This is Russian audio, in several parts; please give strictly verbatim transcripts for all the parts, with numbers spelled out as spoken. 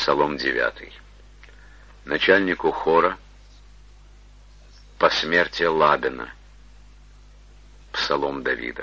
Псалом девятый. Начальнику хора по смерти Ладана. Псалом Давида.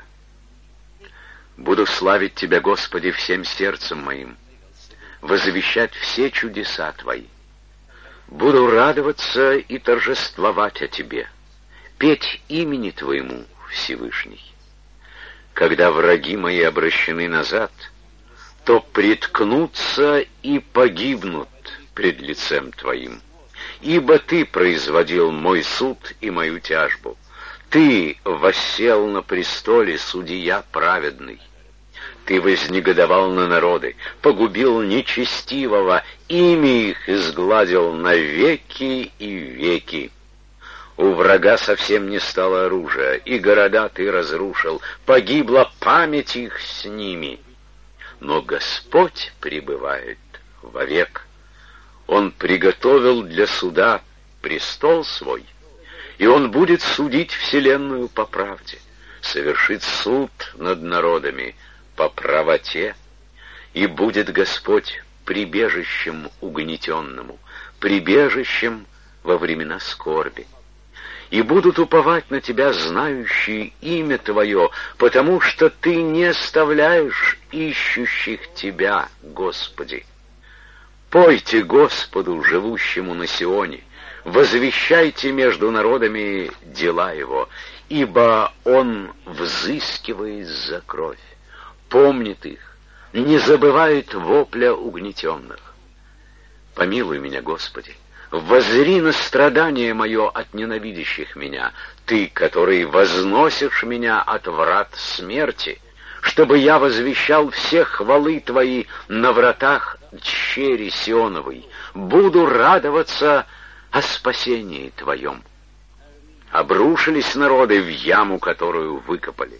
Буду славить Тебя, Господи, всем сердцем моим, возвещать все чудеса Твои. Буду радоваться и торжествовать о Тебе, петь имени Твоему, Всевышний. Когда враги мои обращены назад, то приткнутся и погибнут пред лицем Твоим. Ибо Ты производил мой суд и мою тяжбу. Ты воссел на престоле, судья праведный. Ты вознегодовал на народы, погубил нечестивого, имя их изгладил навеки и веки. У врага совсем не стало оружия, и города Ты разрушил, погибла память их с ними. Но Господь пребывает вовек. Он приготовил для суда престол свой, и Он будет судить вселенную по правде, совершит суд над народами по правоте, и будет Господь прибежищем угнетенному, прибежищем во времена скорби. И будут уповать на Тебя знающие имя Твое, потому что Ты не оставляешь ищущих Тебя, Господи. Пойте Господу, живущему на Сионе, возвещайте между народами дела Его, ибо Он взыскивает за кровь, помнит их, не забывает вопля угнетенных. Помилуй меня, Господи, воззри на страдание мое от ненавидящих меня, Ты, который возносишь меня от врат смерти, чтобы я возвещал все хвалы Твои на вратах дщери Сионовой, буду радоваться о спасении Твоем. Обрушились народы в яму, которую выкопали.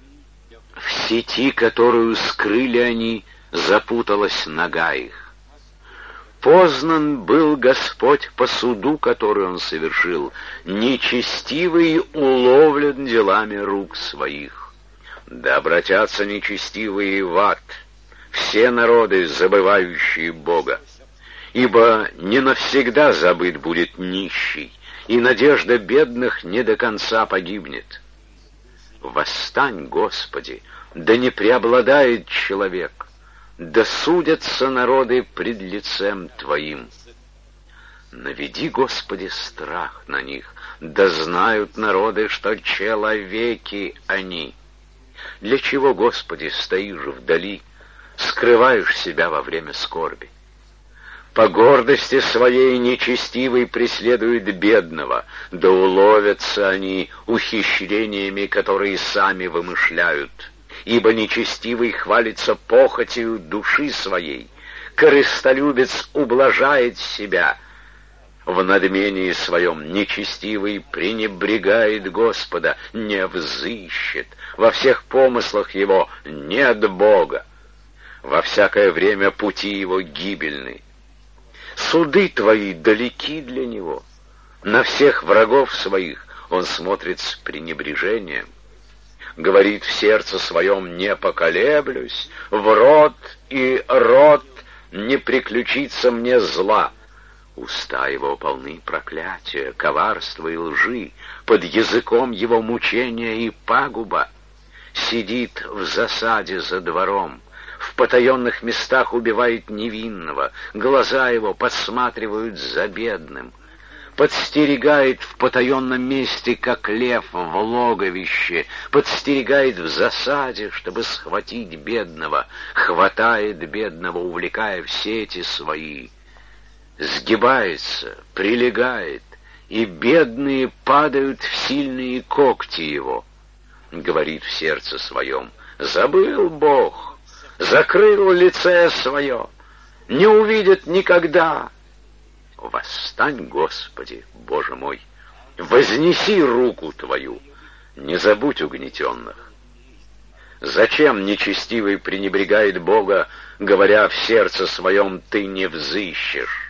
В сети, которую скрыли они, запуталась нога их. Познан был Господь по суду, который Он совершил, нечестивый уловлен делами рук своих. Да обратятся нечестивые в ад, все народы, забывающие Бога. Ибо не навсегда забыт будет нищий, и надежда бедных не до конца погибнет. Восстань, Господи, да не преобладает человек, да судятся народы пред лицем Твоим. Наведи, Господи, страх на них, да знают народы, что человеки они. Для чего, Господи, стоишь вдали, скрываешь себя во время скорби? По гордости своей нечестивый преследует бедного, да уловятся они ухищрениями, которые сами вымышляют. Ибо нечестивый хвалится похотью души своей, корыстолюбец ублажает себя. В надмении своем нечестивый пренебрегает Господа, не взыщет, во всех помыслах его нет Бога. Во всякое время пути его гибельны. Суды Твои далеки для него, на всех врагов своих он смотрит с пренебрежением. Говорит в сердце своем: не поколеблюсь, в рот и рот не приключится мне зла. Уста его полны проклятия, коварства и лжи, под языком его мучения и пагуба. Сидит в засаде за двором, в потаенных местах убивает невинного, глаза его подсматривают за бедным. Подстерегает в потаенном месте, как лев в логовище, подстерегает в засаде, чтобы схватить бедного, хватает бедного, увлекая в сети свои. Сгибается, прилегает, и бедные падают в сильные когти его. Говорит в сердце своем: забыл Бог, закрыл лице свое, не увидит никогда. Восстань, Господи, Боже мой, вознеси руку Твою, не забудь угнетенных. Зачем нечестивый пренебрегает Бога, говоря в сердце своем: Ты не взыщешь?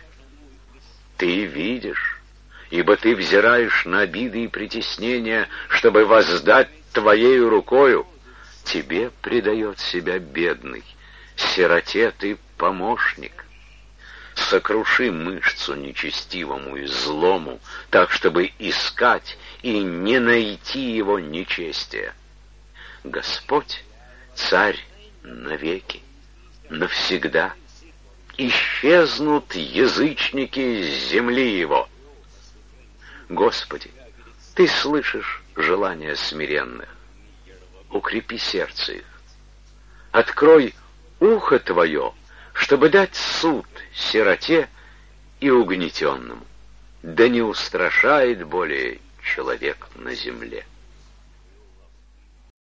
Ты видишь, ибо Ты взираешь на обиды и притеснения, чтобы воздать Твоею рукою. Тебе предает себя бедный, сироте Ты помощник. сокруши мышцу нечестивому и злому, так, чтобы искать и не найти его нечестия. Господь — царь навеки, навсегда. Исчезнут язычники с земли его. Господи, Ты слышишь желания смиренных. Укрепи сердце их. Открой ухо Твое, чтобы дать суд сироте и угнетенному. Да не устрашает более человек на земле.